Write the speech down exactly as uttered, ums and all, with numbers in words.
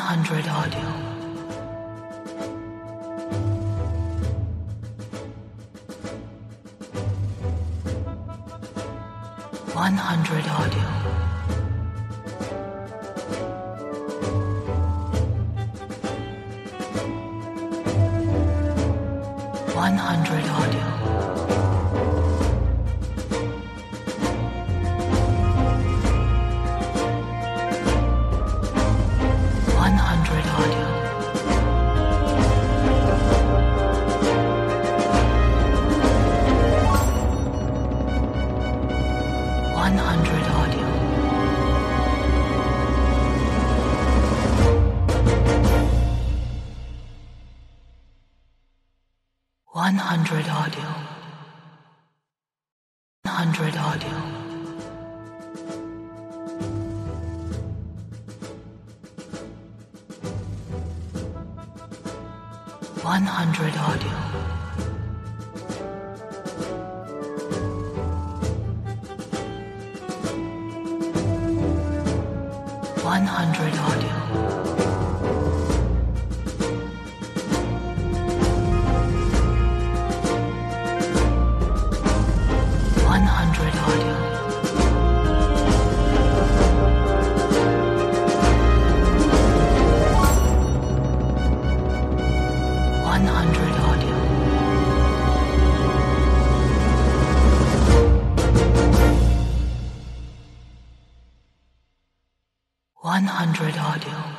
hundred audio. One hundred audio. One hundred audio. One hundred audio. One hundred audio. One hundred audio. One hundred audio. One hundred audio. One hundred audio. One hundred audio. One hundred audio. One hundred audio.